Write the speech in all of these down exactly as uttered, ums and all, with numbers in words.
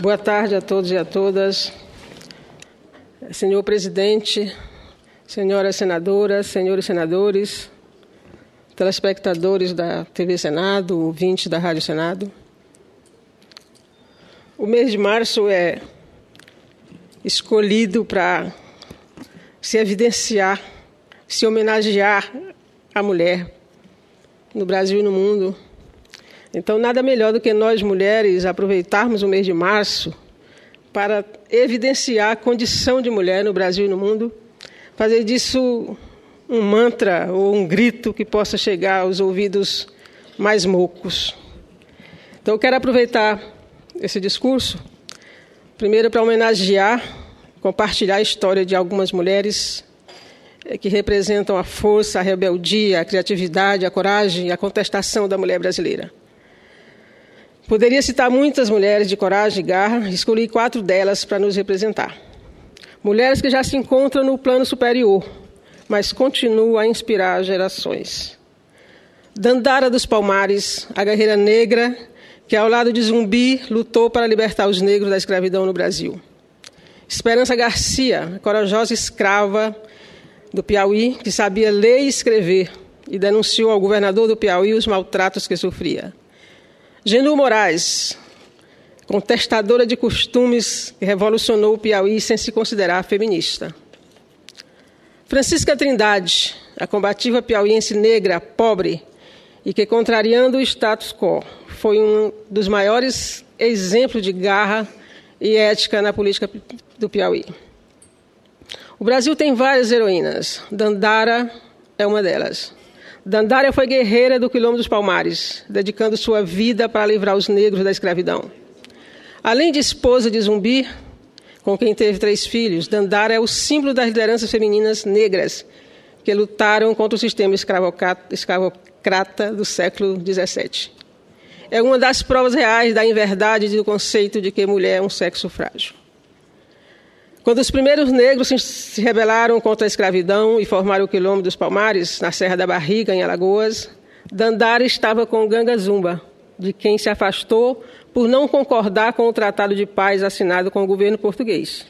Boa tarde a todos e a todas. Senhor presidente, senhoras senadoras, senhores senadores, telespectadores da T V Senado, ouvintes da Rádio Senado. O mês de março é escolhido para se evidenciar, se homenagear a mulher no Brasil e no mundo. Então, nada melhor do que nós, mulheres, aproveitarmos o mês de março para evidenciar a condição de mulher no Brasil e no mundo, fazer disso um mantra ou um grito que possa chegar aos ouvidos mais moucos. Então, eu quero aproveitar esse discurso, primeiro para homenagear, compartilhar a história de algumas mulheres que representam a força, a rebeldia, a criatividade, a coragem e a contestação da mulher brasileira. Poderia citar muitas mulheres de coragem e garra, escolhi quatro delas para nos representar. Mulheres que já se encontram no plano superior, mas continuam a inspirar gerações. Dandara dos Palmares, a guerreira negra, que ao lado de Zumbi lutou para libertar os negros da escravidão no Brasil. Esperança Garcia, corajosa escrava do Piauí, que sabia ler e escrever e denunciou ao governador do Piauí os maltratos que sofria. Genu Moraes, contestadora de costumes que revolucionou o Piauí sem se considerar feminista. Francisca Trindade, a combativa piauiense negra, pobre, e que, contrariando o status quo, foi um dos maiores exemplos de garra e ética na política do Piauí. O Brasil tem várias heroínas. Dandara é uma delas. Dandara foi guerreira do Quilombo dos Palmares, dedicando sua vida para livrar os negros da escravidão. Além de esposa de Zumbi, com quem teve três filhos, Dandara é o símbolo das lideranças femininas negras que lutaram contra o sistema escravocrata do século dezessete. É uma das provas reais da inverdade do conceito de que mulher é um sexo frágil. Quando os primeiros negros se rebelaram contra a escravidão e formaram o Quilombo dos Palmares, na Serra da Barriga, em Alagoas, Dandara estava com Ganga Zumba, de quem se afastou por não concordar com o Tratado de Paz assinado com o governo português.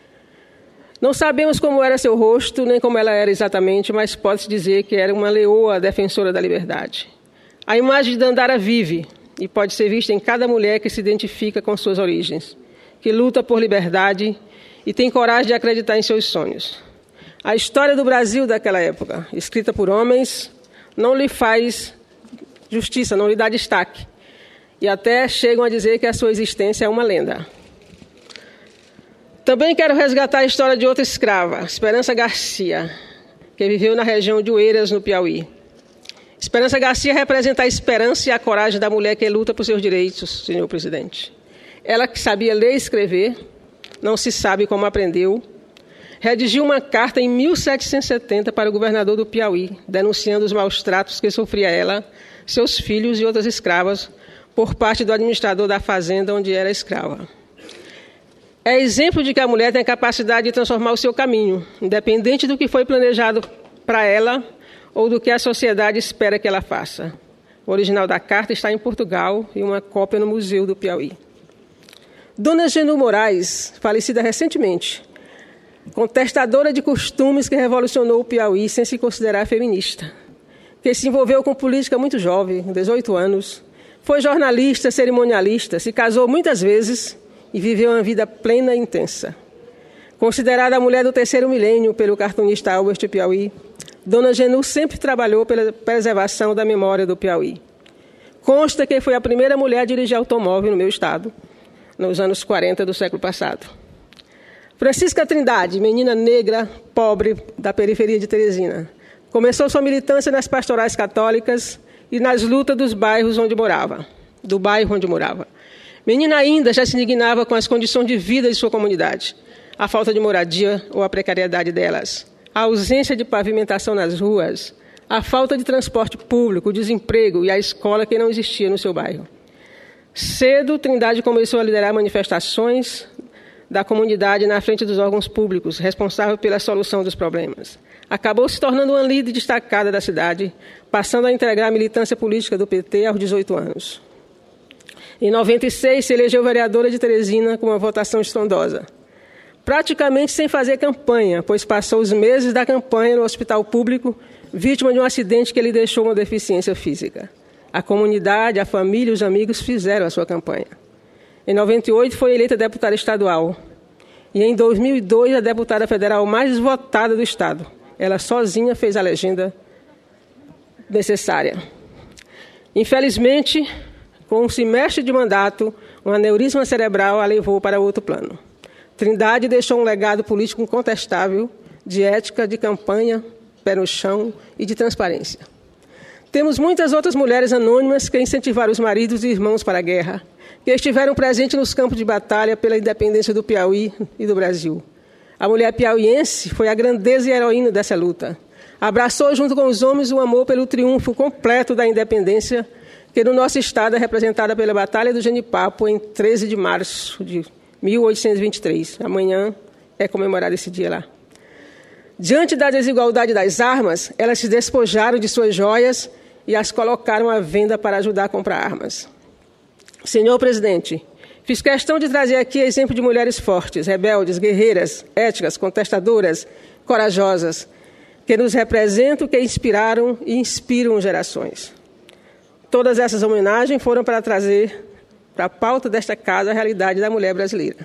Não sabemos como era seu rosto, nem como ela era exatamente, mas pode-se dizer que era uma leoa defensora da liberdade. A imagem de Dandara vive e pode ser vista em cada mulher que se identifica com suas origens, que luta por liberdade e tem coragem de acreditar em seus sonhos. A história do Brasil daquela época, escrita por homens, não lhe faz justiça, não lhe dá destaque. E até chegam a dizer que a sua existência é uma lenda. Também quero resgatar a história de outra escrava, Esperança Garcia, que viveu na região de Oeiras, no Piauí. Esperança Garcia representa a esperança e a coragem da mulher que luta por seus direitos, senhor presidente. Ela que sabia ler e escrever, não se sabe como aprendeu, redigiu uma carta em mil setecentos e setenta para o governador do Piauí, denunciando os maus tratos que sofria ela, seus filhos e outras escravas, por parte do administrador da fazenda onde era escrava. É exemplo de que a mulher tem a capacidade de transformar o seu caminho, independente do que foi planejado para ela ou do que a sociedade espera que ela faça. O original da carta está em Portugal e uma cópia no Museu do Piauí. Dona Genu Moraes, falecida recentemente, contestadora de costumes que revolucionou o Piauí sem se considerar feminista, que se envolveu com política muito jovem, com dezoito anos, foi jornalista, cerimonialista, se casou muitas vezes e viveu uma vida plena e intensa. Considerada a mulher do terceiro milênio pelo cartunista Albert Piauí, Dona Genu sempre trabalhou pela preservação da memória do Piauí. Consta que foi a primeira mulher a dirigir automóvel no meu estado, nos anos quarenta do século passado. Francisca Trindade, menina negra, pobre, da periferia de Teresina, começou sua militância nas pastorais católicas e nas lutas dos bairros onde morava, do bairro onde morava. Menina ainda já se indignava com as condições de vida de sua comunidade, a falta de moradia ou a precariedade delas, a ausência de pavimentação nas ruas, a falta de transporte público, o desemprego e a escola que não existia no seu bairro. Cedo, Trindade começou a liderar manifestações da comunidade na frente dos órgãos públicos, responsável pela solução dos problemas. Acabou se tornando uma líder destacada da cidade, passando a integrar a militância política do P T aos dezoito anos. Em noventa e seis, se elegeu vereadora de Teresina com uma votação estrondosa. Praticamente sem fazer campanha, pois passou os meses da campanha no hospital público, vítima de um acidente que lhe deixou uma deficiência física. A comunidade, a família e os amigos fizeram a sua campanha. Em noventa e oito, foi eleita deputada estadual. E em dois mil e dois, a deputada federal mais votada do Estado. Ela sozinha fez a legenda necessária. Infelizmente, com um semestre de mandato, um aneurisma cerebral a levou para outro plano. Trindade deixou um legado político incontestável de ética, de campanha, pé no chão e de transparência. Temos muitas outras mulheres anônimas que incentivaram os maridos e irmãos para a guerra, que estiveram presentes nos campos de batalha pela independência do Piauí e do Brasil. A mulher piauiense foi a grandeza e heroína dessa luta. Abraçou junto com os homens o amor pelo triunfo completo da independência, que no nosso estado é representada pela Batalha do Genipapo em treze de março de mil oitocentos e vinte e três. Amanhã é comemorado esse dia lá. Diante da desigualdade das armas, elas se despojaram de suas joias e as colocaram à venda para ajudar a comprar armas. Senhor presidente, fiz questão de trazer aqui exemplo de mulheres fortes, rebeldes, guerreiras, éticas, contestadoras, corajosas, que nos representam, que inspiraram e inspiram gerações. Todas essas homenagens foram para trazer para a pauta desta casa a realidade da mulher brasileira.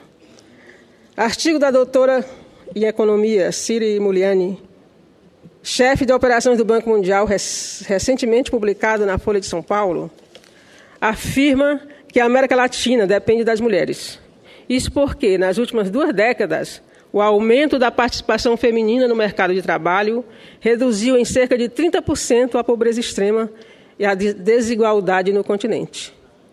Artigo da doutora em Economia, Ciri Muliani, chefe de operações do Banco Mundial, recentemente publicado na Folha de São Paulo, afirma que a América Latina depende das mulheres. Isso porque, nas últimas duas décadas, o aumento da participação feminina no mercado de trabalho reduziu em cerca de trinta por cento a pobreza extrema e a desigualdade no continente.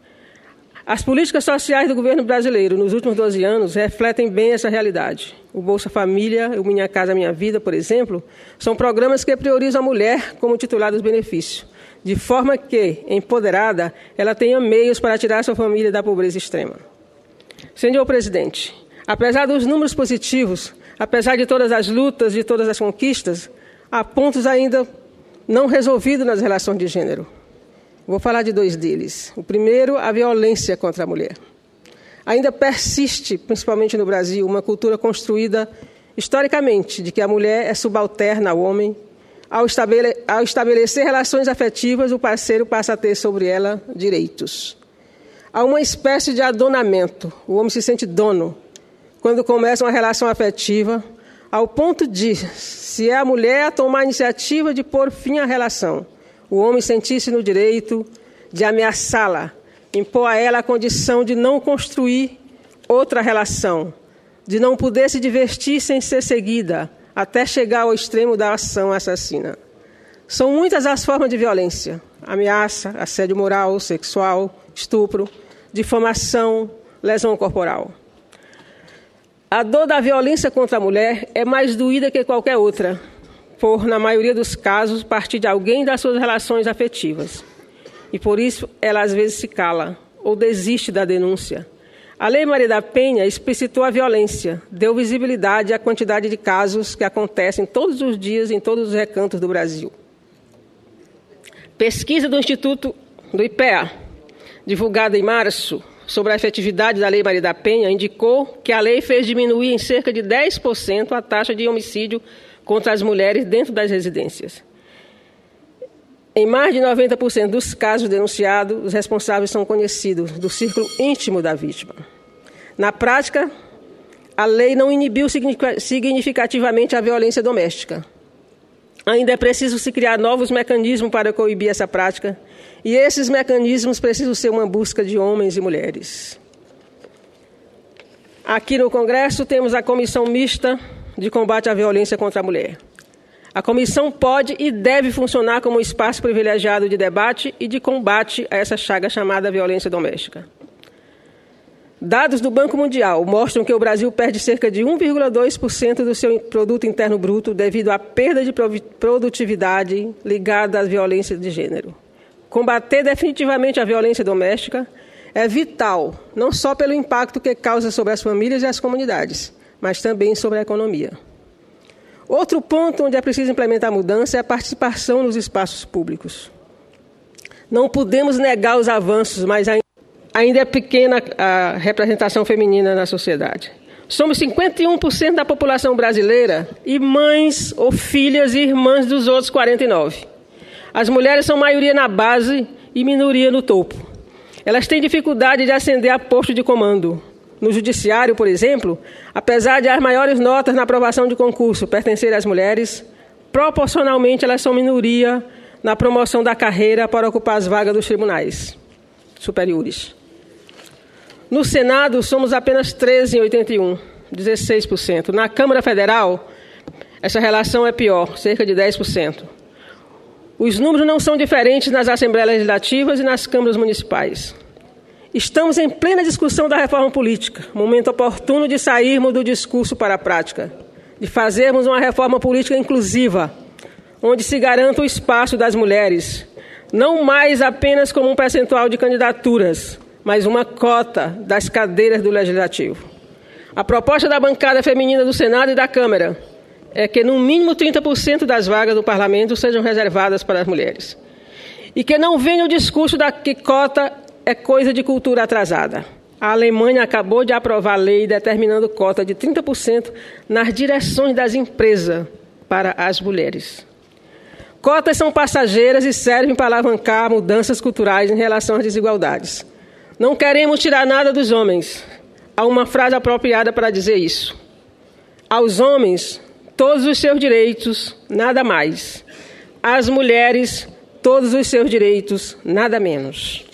As políticas sociais do governo brasileiro nos últimos doze anos refletem bem essa realidade. O Bolsa Família, o Minha Casa Minha Vida, por exemplo, são programas que priorizam a mulher como titular dos benefícios, de forma que, empoderada, ela tenha meios para tirar sua família da pobreza extrema. Senhor presidente, apesar dos números positivos, apesar de todas as lutas, de todas as conquistas, há pontos ainda não resolvidos nas relações de gênero. Vou falar de dois deles. O primeiro, a violência contra a mulher. Ainda persiste, principalmente no Brasil, uma cultura construída historicamente de que a mulher é subalterna ao homem. Ao, estabele- ao estabelecer relações afetivas, o parceiro passa a ter sobre ela direitos. Há uma espécie de adonamento. O homem se sente dono quando começa uma relação afetiva, ao ponto de, se é a mulher a tomar a iniciativa de pôr fim à relação, o homem sentir-se no direito de ameaçá-la, impor a ela a condição de não construir outra relação, de não poder se divertir sem ser seguida, até chegar ao extremo da ação assassina. São muitas as formas de violência: ameaça, assédio moral, sexual, estupro, difamação, lesão corporal. A dor da violência contra a mulher é mais doída que qualquer outra, por, na maioria dos casos, partir de alguém das suas relações afetivas. E por isso ela às vezes se cala ou desiste da denúncia. A Lei Maria da Penha explicitou a violência, deu visibilidade à quantidade de casos que acontecem todos os dias em todos os recantos do Brasil. Pesquisa do Instituto do I P E A, divulgada em março, sobre a efetividade da Lei Maria da Penha, indicou que a lei fez diminuir em cerca de dez por cento a taxa de homicídio contra as mulheres dentro das residências. Em mais de noventa por cento dos casos denunciados, os responsáveis são conhecidos do círculo íntimo da vítima. Na prática, a lei não inibiu significativamente a violência doméstica. Ainda é preciso se criar novos mecanismos para coibir essa prática, e esses mecanismos precisam ser uma busca de homens e mulheres. Aqui no Congresso temos a Comissão Mista de Combate à Violência contra a Mulher. A comissão pode e deve funcionar como um espaço privilegiado de debate e de combate a essa chaga chamada violência doméstica. Dados do Banco Mundial mostram que o Brasil perde cerca de um vírgula dois por cento do seu produto interno bruto devido à perda de produtividade ligada à violência de gênero. Combater definitivamente a violência doméstica é vital, não só pelo impacto que causa sobre as famílias e as comunidades, mas também sobre a economia. Outro ponto onde é preciso implementar mudança é a participação nos espaços públicos. Não podemos negar os avanços, mas ainda ainda é pequena a representação feminina na sociedade. Somos cinquenta e um por cento da população brasileira e mães ou filhas e irmãs dos outros quarenta e nove por cento. As mulheres são maioria na base e minoria no topo. Elas têm dificuldade de ascender a posto de comando. No judiciário, por exemplo, apesar de as maiores notas na aprovação de concurso pertencerem às mulheres, proporcionalmente elas são minoria na promoção da carreira para ocupar as vagas dos tribunais superiores. No Senado, somos apenas treze em oitenta e um, dezesseis por cento. Na Câmara Federal, essa relação é pior, cerca de dez por cento. Os números não são diferentes nas Assembleias Legislativas e nas câmaras municipais. Estamos em plena discussão da reforma política, momento oportuno de sairmos do discurso para a prática, de fazermos uma reforma política inclusiva, onde se garanta o espaço das mulheres, não mais apenas como um percentual de candidaturas, mas uma cota das cadeiras do Legislativo. A proposta da bancada feminina do Senado e da Câmara é que, no mínimo, trinta por cento das vagas do Parlamento sejam reservadas para as mulheres. E que não venha o discurso da que cota é coisa de cultura atrasada. A Alemanha acabou de aprovar a lei determinando cota de trinta por cento nas direções das empresas para as mulheres. Cotas são passageiras e servem para alavancar mudanças culturais em relação às desigualdades. Não queremos tirar nada dos homens. Há uma frase apropriada para dizer isso. Aos homens, todos os seus direitos, nada mais. Às mulheres, todos os seus direitos, nada menos.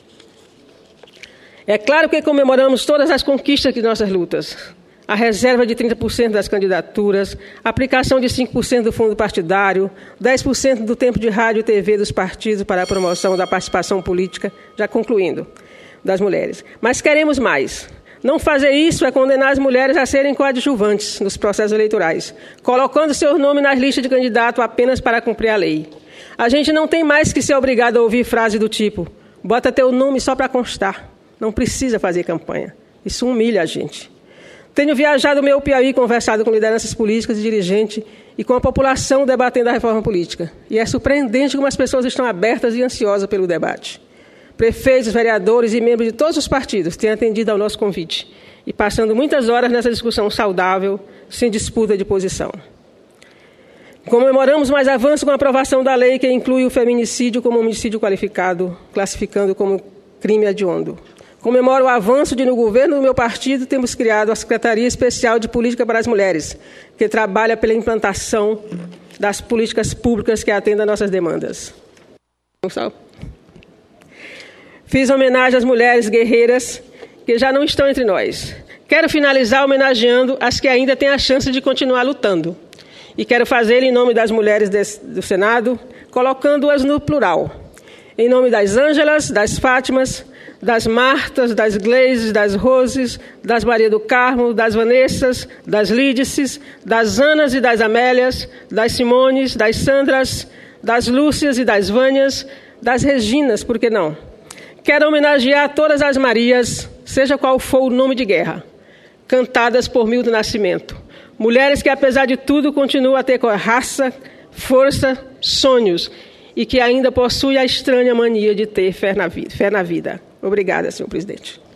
É claro que comemoramos todas as conquistas de nossas lutas. A reserva de trinta por cento das candidaturas, a aplicação de cinco por cento do fundo partidário, dez por cento do tempo de rádio e T V dos partidos para a promoção da participação política, já concluindo, das mulheres. Mas queremos mais. Não fazer isso é condenar as mulheres a serem coadjuvantes nos processos eleitorais, colocando seu nome nas listas de candidato apenas para cumprir a lei. A gente não tem mais que ser obrigado a ouvir frases do tipo: bota teu nome só para constar, não precisa fazer campanha. Isso humilha a gente. Tenho viajado o meu Piauí, conversado com lideranças políticas e dirigentes e com a população debatendo a reforma política. E é surpreendente como as pessoas estão abertas e ansiosas pelo debate. Prefeitos, vereadores e membros de todos os partidos têm atendido ao nosso convite e passando muitas horas nessa discussão saudável, sem disputa de posição. Comemoramos mais avanço com a aprovação da lei que inclui o feminicídio como homicídio qualificado, classificando como crime hediondo. Comemoro o avanço de, no governo do meu partido, temos criado a Secretaria Especial de Política para as Mulheres, que trabalha pela implantação das políticas públicas que atendam às nossas demandas. Fiz homenagem às mulheres guerreiras que já não estão entre nós. Quero finalizar homenageando as que ainda têm a chance de continuar lutando. E quero fazer em nome das mulheres desse, do Senado, colocando-as no plural. Em nome das Ângelas, das Fátimas, das Martas, das Gleises, das Roses, das Maria do Carmo, das Vanessas, das Lídices, das Anas e das Amélias, das Simones, das Sandras, das Lúcias e das Vânias, das Reginas, por que não? Quero homenagear todas as Marias, seja qual for o nome de guerra, cantadas por Milton Nascimento. Mulheres que, apesar de tudo, continuam a ter raça, força, sonhos e que ainda possuem a estranha mania de ter fé na vida. Fé na vida. Obrigada, senhor presidente.